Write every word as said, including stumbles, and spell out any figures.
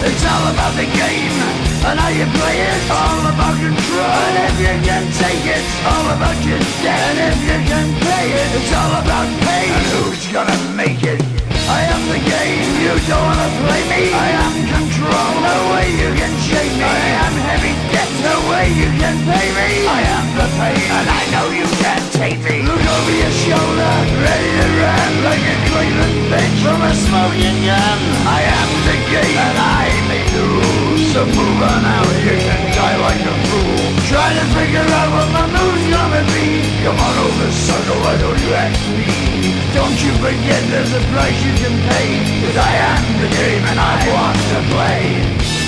It's all about the game and how you play it. All about control, and if you can take it, it's all about your debt. And if you can pay it, it's all about pain. And who's gonna make it? I am the game, you don't wanna play me. I am control, no way you can shake me. I am heavy debt, no way you can pay me. I am the pain, and I know you can't take me. Look over your shoulder, ready to run like a Cleveland bitch from a smoking gun. I am the game, and I make the rules. So move on out, you can die like a fool. Try to figure out what my move's gonna be. Come on over, sucker, why don't you ask me? Don't you forget there's a price you can pay, 'cause I am the game and I want to play.